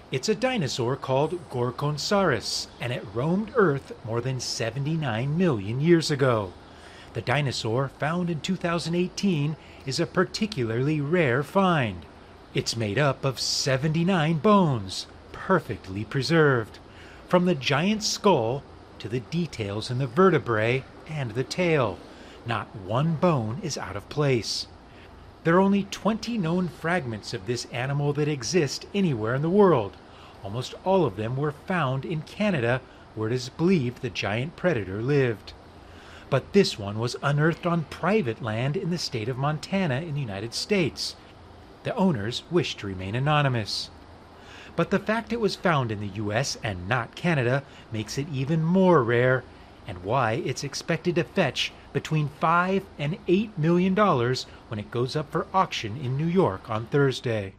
It's a dinosaur called Gorgonsaurus, and it roamed Earth more than 79 million years ago. The dinosaur, found in 2018, is a particularly rare find. It's made up of 79 bones, perfectly preserved, from the giant skull to the details in the vertebrae and the tail. Not one bone is out of place. There are only 20 known fragments of this animal that exist anywhere in the world. Almost all of them were found in Canada, where it is believed the giant predator lived. But this one was unearthed on private land in the state of Montana in the United States. The owners wished to remain anonymous. But the fact it was found in the US and not Canada makes it even more rare, and why it's expected to fetch between $5 and $8 million when it goes up for auction in New York on Thursday.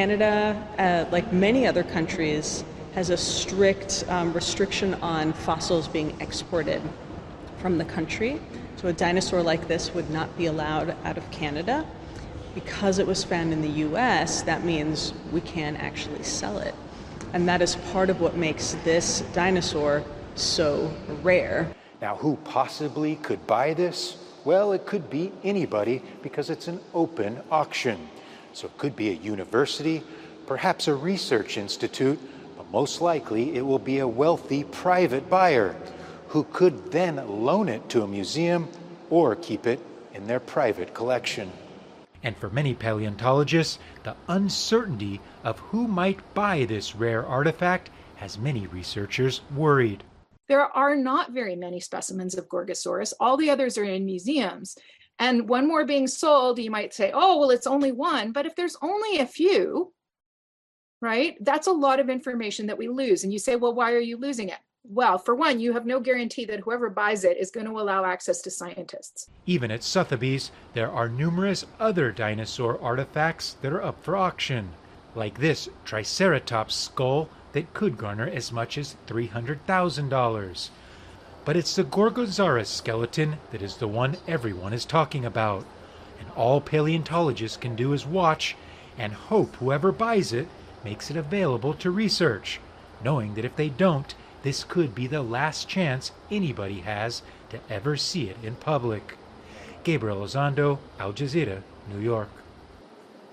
Canada, like many other countries, has a strict restriction on fossils being exported from the country. So a dinosaur like this would not be allowed out of Canada. Because it was found in the US, that means we can actually sell it. And that is part of what makes this dinosaur so rare. Now, who possibly could buy this? Well, it could be anybody because it's an open auction. So it could be a university, perhaps a research institute, but most likely it will be a wealthy private buyer who could then loan it to a museum or keep it in their private collection. And for many paleontologists, the uncertainty of who might buy this rare artifact has many researchers worried. There are not very many specimens of Gorgosaurus. All the others are in museums. And one more being sold, you might say, oh, well, it's only one. But if there's only a few, right, that's a lot of information that we lose. And you say, well, why are you losing it? Well, for one, you have no guarantee that whoever buys it is going to allow access to scientists. Even at Sotheby's, there are numerous other dinosaur artifacts that are up for auction, like this Triceratops skull that could garner as much as $300,000. But it's the Gorgonsaurus skeleton that is the one everyone is talking about. And all paleontologists can do is watch and hope whoever buys it makes it available to research, knowing that if they don't, this could be the last chance anybody has to ever see it in public. Gabriel Elizondo, Al Jazeera, New York.